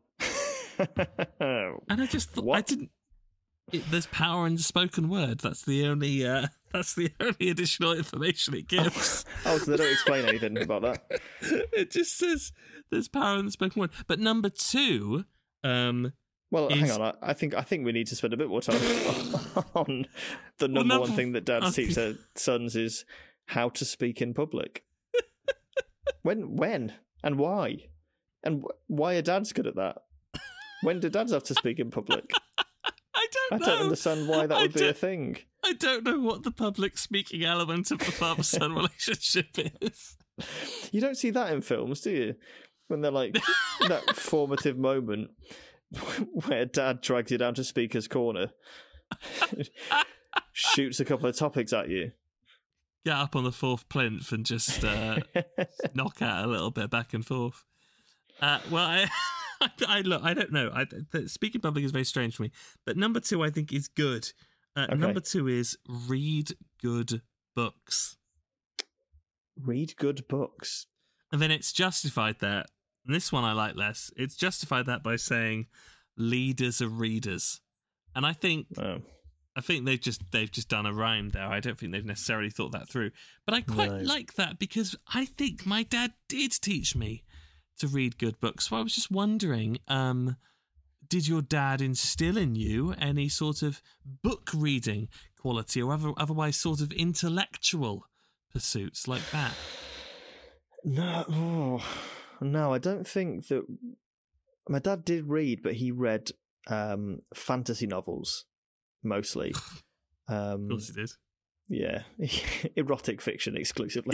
And I just thought I didn't. There's power in the spoken word. That's the only additional information it gives. Oh, so they don't explain anything about that. It just says there's power in the spoken word. But number two, hang on. I think we need to spend a bit more time on the number one thing that dads teach their sons is how to speak in public. When and why, and why are dads good at that? When do dads have to speak in public? I don't understand why that would be a thing. I don't know what the public speaking element of the father-son relationship is. You don't see that in films, do you? When they're like that formative moment where dad drags you down to speaker's corner, shoots a couple of topics at you. Get up on the fourth plinth and just knock out a little bit back and forth. I don't know. Speaking public is very strange for me. But number two, I think, is good. Okay. Number two is read good books. Read good books. And then it's justified that. And this one I like less. It's justified that by saying leaders are readers. And I think they've just done a rhyme there. I don't think they've necessarily thought that through. But I quite like that because I think my dad did teach me to read good books. So I was just wondering, did your dad instill in you any sort of book reading quality or otherwise sort of intellectual pursuits like that? No, I don't think that. My dad did read, but he read fantasy novels mostly. Of course he did. Yeah, erotic fiction exclusively.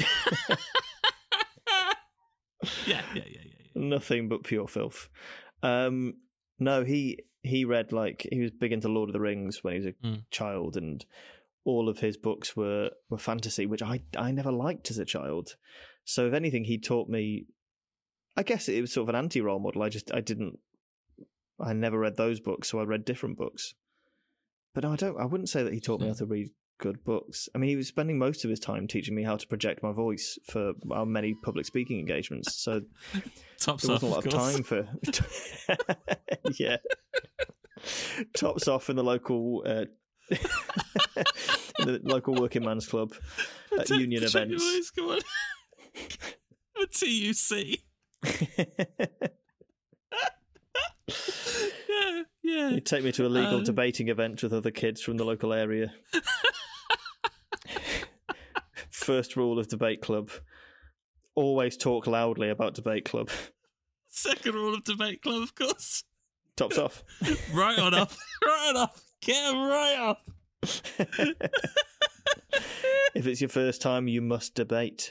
Yeah. Nothing but pure filth. No, he read, like, he was big into Lord of the Rings when he was a child, and all of his books were fantasy, which I never liked as a child. So if anything, he taught me. I guess it was sort of an anti-role model. I never read those books, so I read different books. But no, I wouldn't say that he taught me how to read good books. I mean, he was spending most of his time teaching me how to project my voice for our many public speaking engagements. So Tops there wasn't off, a lot of time for. Yeah, tops off in the local working man's club at union events. Voice, come on. The TUC. Yeah. He'd take me to a legal debating event with other kids from the local area. First rule of debate club: always talk loudly about debate club. Second rule of debate club, of course. Tops off. Right on up. Get him right off. If it's your first time, you must debate.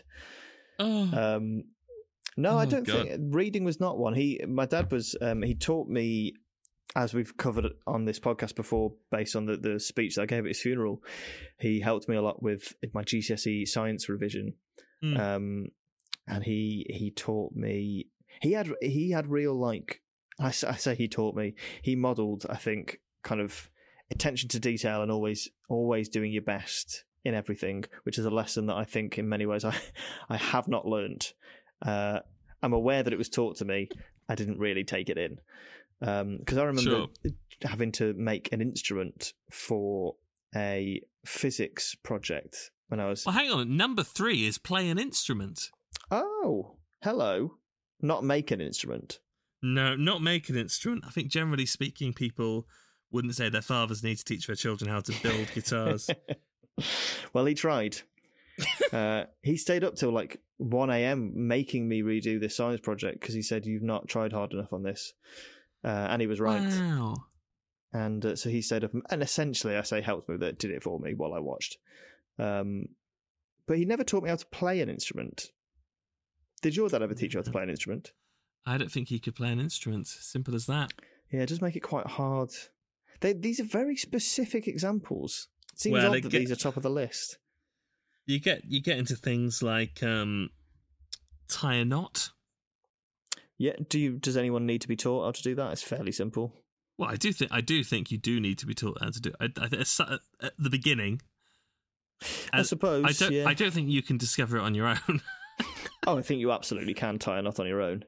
No, I don't think reading was not one. My dad was. He taught me, as we've covered on this podcast before, based on the speech that I gave at his funeral. He helped me a lot with my GCSE science revision, and he taught me. He had real, like, I say he taught me. He modelled, I think, kind of attention to detail and always doing your best in everything, which is a lesson that I think in many ways I have not learned. I'm aware that it was taught to me. I didn't really take it in. Because I remember having to make an instrument for a physics project when I was. Well, hang on. Number 3 is play an instrument. Oh, hello. Not make an instrument. No, not make an instrument. I think generally speaking, people wouldn't say their fathers need to teach their children how to build guitars. Well, he tried. He stayed up till like 1 a.m. making me redo this science project because he said, "You've not tried hard enough on this." And he was right. Wow. And so he stayed up and essentially, I say, helped me, that did it for me while I watched. But he never taught me how to play an instrument. Did your dad ever teach you how to play an instrument? I don't think he could play an instrument. Simple as that. Yeah, it does make it quite hard. These are very specific examples. It seems odd that these are top of the list. You get into things like tie a knot. Yeah. Does anyone need to be taught how to do that? It's fairly simple. Well, I do think you do need to be taught how to do it. At the beginning. I suppose. I don't think you can discover it on your own. Oh, I think you absolutely can tie a knot on your own.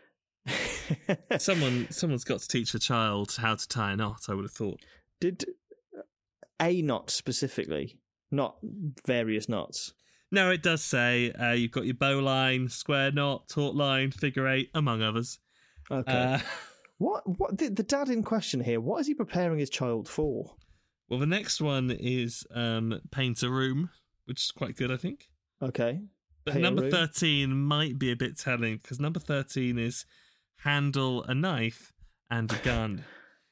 Someone's got to teach a child how to tie a knot, I would have thought. Did a knot specifically, not various knots? No, it does say you've got your bow line, square knot, taut line, figure eight, among others. Okay. What the dad in question here, what is he preparing his child for? Well, the next one is paint a room, which is quite good, I think. Okay. But number 13 might be a bit telling, because number 13 is handle a knife and a gun.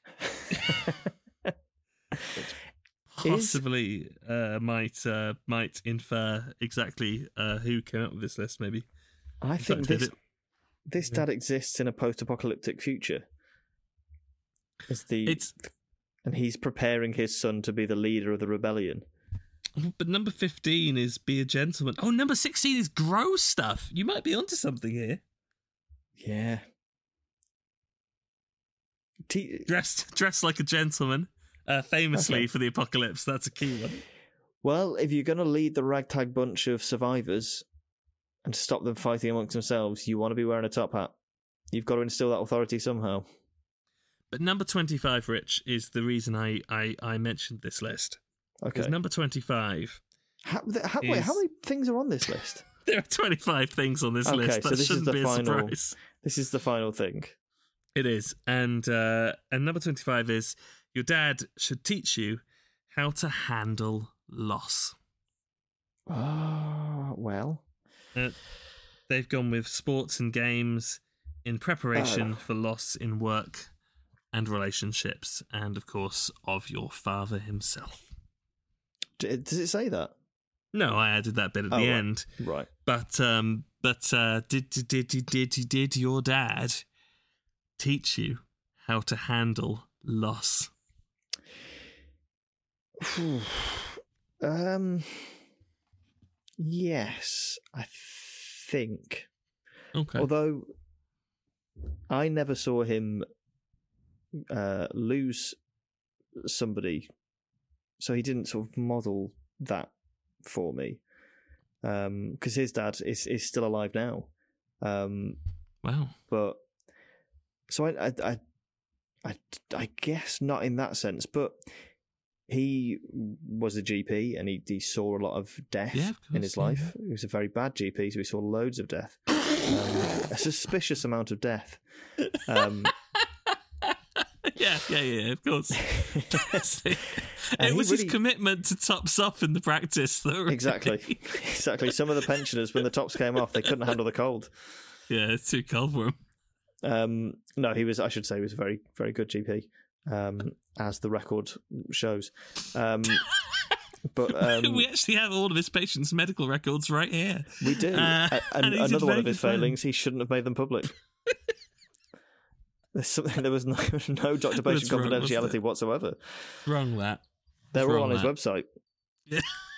Possibly might infer exactly who came up with this list, maybe. I think this dad exists in a post-apocalyptic future. And he's preparing his son to be the leader of the rebellion. But number 15 is be a gentleman. Oh, number 16 is grow stuff. You might be onto something here. Yeah. Dress like a gentleman. Famously for the apocalypse. That's a key one. Well, if you're going to lead the ragtag bunch of survivors and stop them fighting amongst themselves, you want to be wearing a top hat. You've got to instill that authority somehow. But number 25, Rich, is the reason I mentioned this list. Okay. Because number 25... Wait, how many things are on this list? There are 25 things on this list. That shouldn't be a surprise. This is the final thing. It is. And number 25 is your dad should teach you how to handle loss. Oh, well. They've gone with sports and games in preparation for loss in work and relationships, and of course, of your father himself. Does it say that? No, I added that bit at the end. Right. But did your dad teach you how to handle loss? Yes, I think. Okay. Although I never saw him lose somebody, so he didn't sort of model that for me. Because his dad is still alive now. Wow. But so I guess not in that sense, but he was a GP and he saw a lot of death in his life. He was a very bad GP, so he saw loads of death. A suspicious amount of death. Yeah, of course. It was his commitment to tops off in the practice, though. Really. Exactly. Some of the pensioners, when the tops came off, they couldn't handle the cold. Yeah, it's too cold for him. No, I should say he was a very, very good GP, as the record shows. But we actually have all of his patients' medical records right here. We do. And another one of his failings, he shouldn't have made them public. There was no doctor-patient confidentiality whatsoever. Wrong that. They're all on his website. Yeah.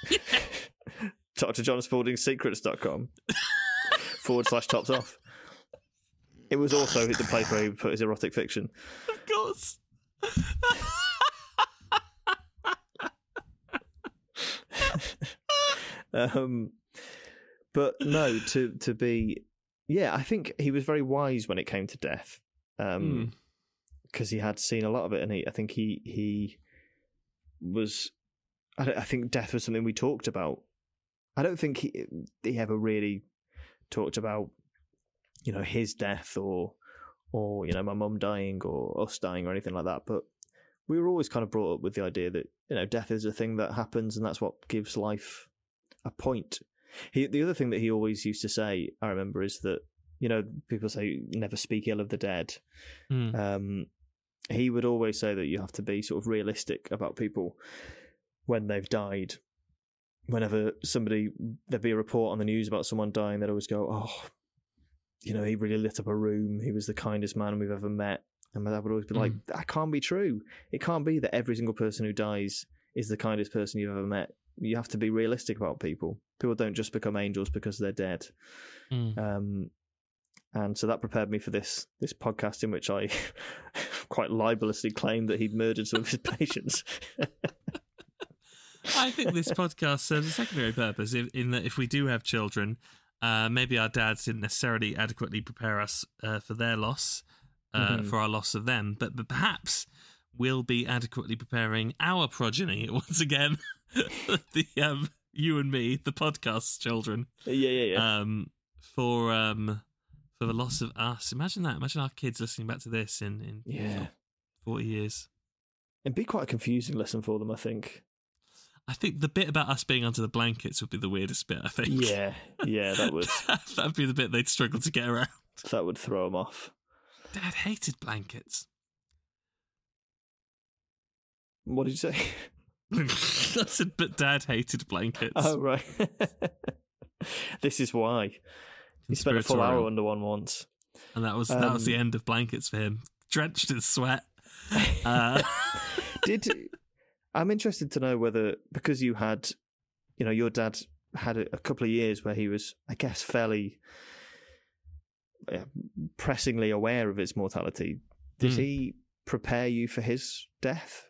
DrJohnSpauldingSecrets.com /tops off. It was also the place where he put his erotic fiction. Of course. But no, to be... Yeah, I think he was very wise when it came to death. Because he had seen a lot of it, and I think he was. I think death was something we talked about. I don't think he ever really talked about, his death or my mum dying or us dying or anything like that. But we were always kind of brought up with the idea that death is a thing that happens, and that's what gives life a point. The other thing that he always used to say, I remember, is that. People say never speak ill of the dead. he would always say that you have to be sort of realistic about people when they've died. Whenever there'd be a report on the news about someone dying, they'd always go, "Oh, he really lit up a room. He was the kindest man we've ever met." And my dad would always be like, "That can't be true. It can't be that every single person who dies is the kindest person you've ever met. You have to be realistic about people. People don't just become angels because they're dead." And so that prepared me for this podcast in which I quite libelously claimed that he'd murdered some of his patients. I think this podcast serves a secondary purpose in that if we do have children, maybe our dads didn't necessarily adequately prepare us for their loss, for our loss of them, but perhaps we'll be adequately preparing our progeny once again, you and me, the podcast's children. For the loss of us. Imagine that. Imagine our kids listening back to this in 40 years. It'd be quite a confusing lesson for them, I think. I think the bit about us being under the blankets would be the weirdest bit, I think. Yeah, that would. That'd be the bit they'd struggle to get around. That would throw them off. Dad hated blankets. What did you say? I said, but Dad hated blankets. Oh, right. This is why. He spent a full hour under one once. And that was the end of blankets for him. Drenched in sweat. I'm interested to know whether, because you had, your dad had a couple of years where he was, I guess, fairly pressingly aware of his mortality. Did he prepare you for his death?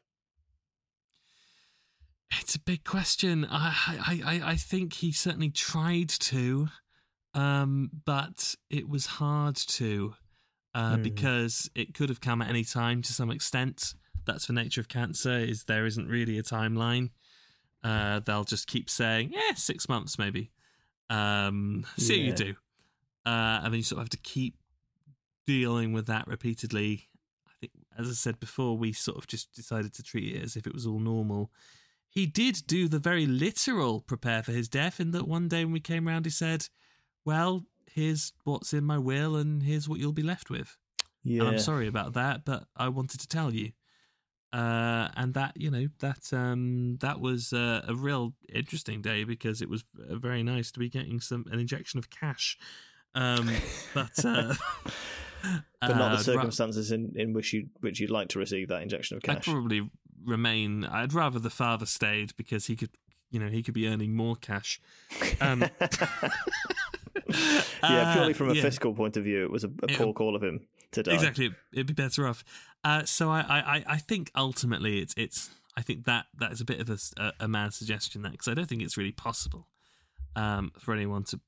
It's a big question. I think he certainly tried to, but it was hard to, because it could have come at any time to some extent. That's the nature of cancer, is there isn't really a timeline. They'll just keep saying, 6 months maybe. See what you do. And then you sort of have to keep dealing with that repeatedly. I think, as I said before, we sort of just decided to treat it as if it was all normal. He did do the very literal prepare for his death, in that one day when we came round, he said, well, here's what's in my will and here's what you'll be left with. Yeah. And I'm sorry about that, but I wanted to tell you. And that, that was a real interesting day, because it was very nice to be getting an injection of cash. But not the circumstances in which you'd like to receive that injection of cash. I'd probably I'd rather the father stayed, because he could be earning more cash. Purely from a fiscal point of view, it was a poor call of him to die. Exactly, it'd be better off. So I think ultimately I think that is a bit of a mad suggestion, that, because I don't think it's really possible for anyone to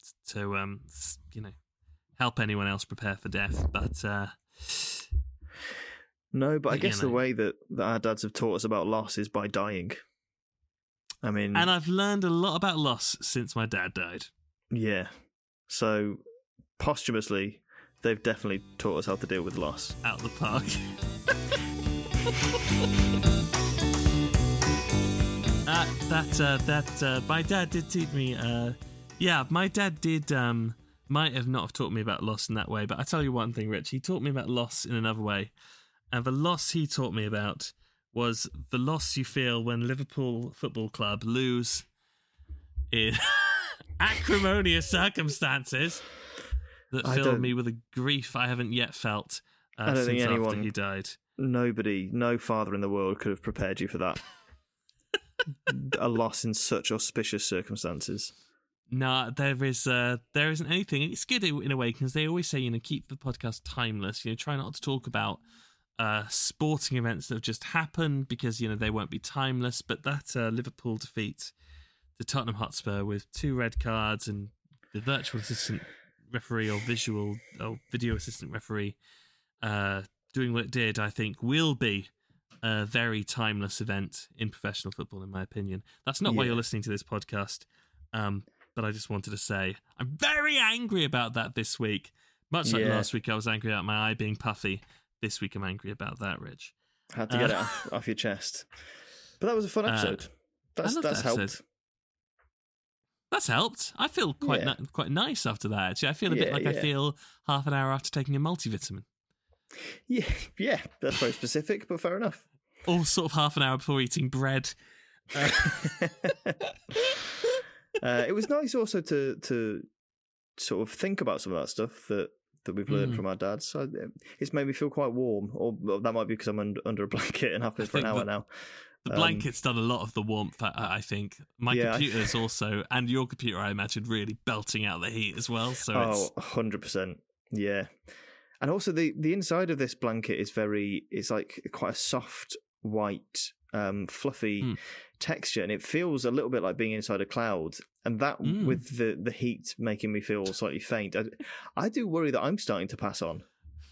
help anyone else prepare for death. But no, but I guess the way that our dads have taught us about loss is by dying. I mean, and I've learned a lot about loss since my dad died. Yeah, so posthumously, they've definitely taught us how to deal with loss. Out the park. My dad did teach me. My dad did. Might have not have taught me about loss in that way, but I tell you one thing, Rich. He taught me about loss in another way, and the loss he taught me about was the loss you feel when Liverpool Football Club lose in acrimonious circumstances that filled me with a grief I haven't yet felt since after he died. No father in the world could have prepared you for that. A loss in such auspicious circumstances. No, there isn't anything. It's good in a way, because they always say, keep the podcast timeless. Try not to talk about sporting events that have just happened, because they won't be timeless. But that Liverpool defeat to Tottenham Hotspur with 2 red cards, and the virtual assistant referee or video assistant referee doing what it did, I think will be a very timeless event in professional football, in my opinion. That's not why you're listening to this podcast. But I just wanted to say I'm very angry about that this week. Much like last week, I was angry about my eye being puffy. This week, I'm angry about that, Rich. Had to get it off your chest. But that was a fun episode. That's helped. That's helped. I feel quite nice after that, actually. I feel a bit like I feel half an hour after taking a multivitamin. Yeah, that's very specific, but fair enough. Or sort of half an hour before eating bread. It was nice also to sort of think about some of that stuff that we've learned from our dads. So it's made me feel quite warm, or that might be because I'm under a blanket and have been for an hour now. The blanket's done a lot of the warmth, I think. My computer's also, and your computer, I imagine, really belting out the heat as well. So 100%. Yeah. And also the inside of this blanket it's like quite a soft, white, fluffy texture, and it feels a little bit like being inside a cloud. And that with the heat making me feel slightly faint, I do worry that I'm starting to pass on.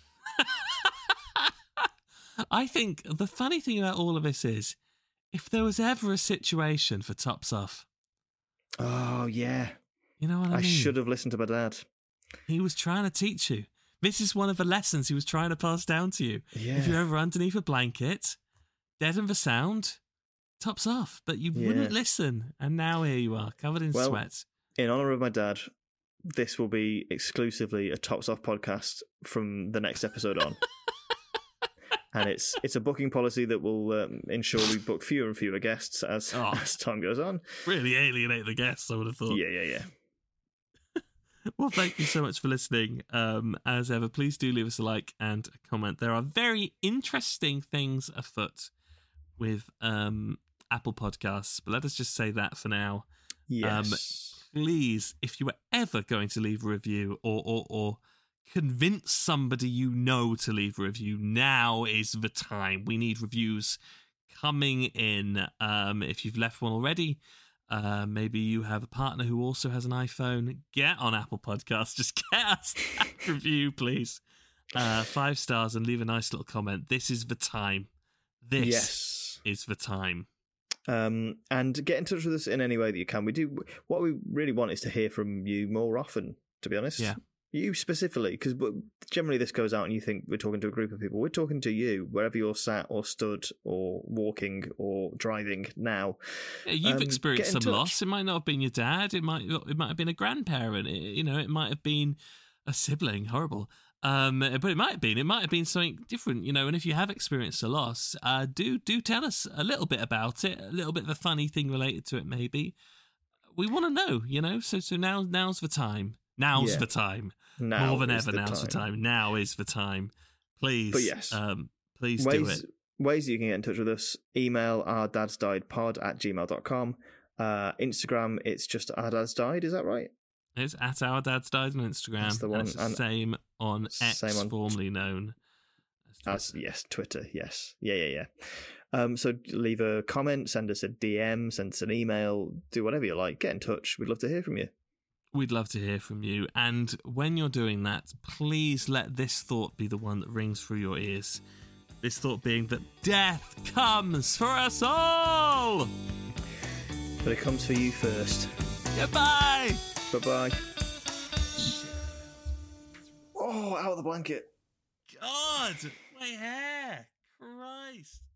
I think the funny thing about all of this is, if there was ever a situation for Tops Off. Oh, yeah. You know what I mean? I should have listened to my dad. He was trying to teach you. This is one of the lessons he was trying to pass down to you. Yeah. If you're ever underneath a blanket, deaden the sound, Tops Off. But you wouldn't listen. And now here you are, covered in sweat. In honour of my dad, this will be exclusively a Tops Off podcast from the next episode on. And it's a booking policy that will ensure we book fewer and fewer guests as time goes on. Really alienate the guests, I would have thought. Yeah. Well, thank you so much for listening. As ever, please do leave us a like and a comment. There are very interesting things afoot with Apple Podcasts, but let us just say that for now. Yes. Please, if you were ever going to leave a review or convince somebody you know to leave a review, now is the time. We need reviews coming in. If you've left one already, maybe you have a partner who also has an iPhone, get on Apple Podcasts. Just get us that review, please. 5 stars and leave a nice little comment. This is the time. This is the time. And get in touch with us in any way that you can. What we really want is to hear from you more often, to be honest. Yeah. You specifically, because generally this goes out and you think we're talking to a group of people. We're talking to you, wherever you're sat or stood or walking or driving now. Yeah, you've experienced some loss. It might not have been your dad. It might have been a grandparent. It might have been a sibling. Horrible. But it might have been something different, And if you have experienced a loss, do tell us a little bit about it, a little bit of a funny thing related to it, maybe. We want to know, So now's the time. Now's the time. More than ever, now's the time. Now is the time. Please. But yes. Please do it. Ways you can get in touch with us. Email ourdadsdiedpod@gmail.com. Instagram, it's just ourdadsdied. Is that right? It's at ourdadsdied on Instagram. That's the one. And it's the same on X, formerly known as Twitter. Yes. Yeah. So leave a comment, send us a DM, send us an email, do whatever you like. Get in touch. We'd love to hear from you. We'd love to hear from you. And when you're doing that, please let this thought be the one that rings through your ears. This thought being that death comes for us all! But it comes for you first. Goodbye! Bye-bye. Oh, out of the blanket. God! My hair! Christ!